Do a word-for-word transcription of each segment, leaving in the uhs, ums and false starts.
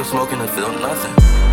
still smoking and feel nothing.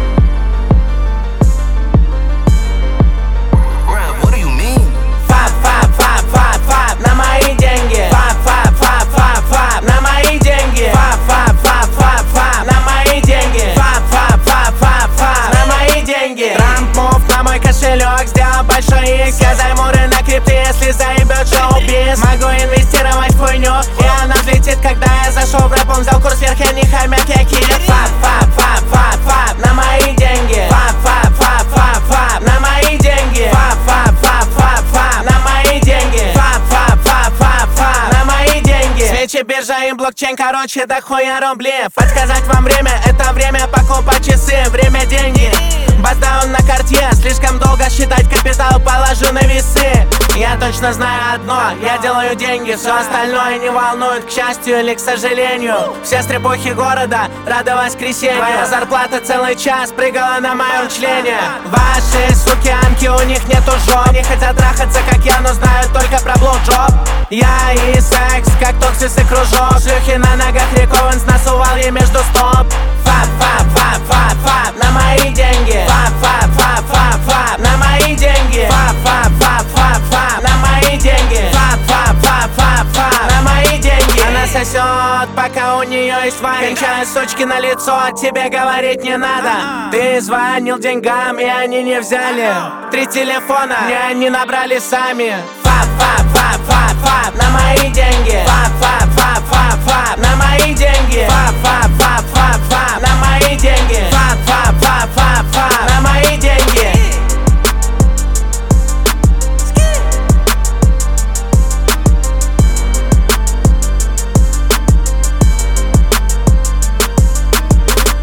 Rap, what do you mean? Фап, фап, фап, фап, фап, на мои деньги. Фап, фап, фап, фап, фап, на мои деньги. Фап, фап, фап, фап, фап, на мои деньги. Фап, фап, фап, фап, фап, на мои деньги. Трамп мув на мой кошелек, сделал большой икс. Я займу рынок крипты, если заебет шоу-биз. Могу инвестировать в хуйню, и она взлетит, когда я зашел в рэп. Он взял курс вверх, я не хомяк, я киллер. Фап, фап, фап, фап, фап, на мои деньги. Фап, фап, фап, фап, фап, на мои деньги. Фап, фап, фап, фап, фап, на мои деньги. Фап, фап, фап, фап, фап, на мои деньги. Свечи, биржа и блокчейн, короче, да хуя рублей. Подсказать вам время, это время покупать часы. Время, деньги. Баздаун на карте, слишком долго считать капитал, положу на весы. Я точно знаю одно, я делаю деньги, все остальное не волнует, к счастью или к сожалению. Все стрепухи города рады воскресенью. Твоя зарплата целый час прыгала на моем члене. Ваши суки-анки, у них нету жоп. Они хотят трахаться, как я, но знают только про блоуджоп. Я и секс, как токсис и кружок. Шлюхи на ногах, рековенс на сувале между стоп. Фап, фап, фап, фап, фап, на мои деньги. Фап, фап, фап, фап, фап, на мои деньги. Фап, фап, фап, фап, фап, на мои деньги. Фап, фап, фап, фап, фап, на мои деньги. Она сосет, пока у нее есть вайн. Кончаю сучки на лицо, тебе говорить не надо. Ты звонил деньгам, и они не взяли. Три телефона, мне они набрали сами. Фап, фап, фап, фап, фап, на мои деньги. Фап, фап.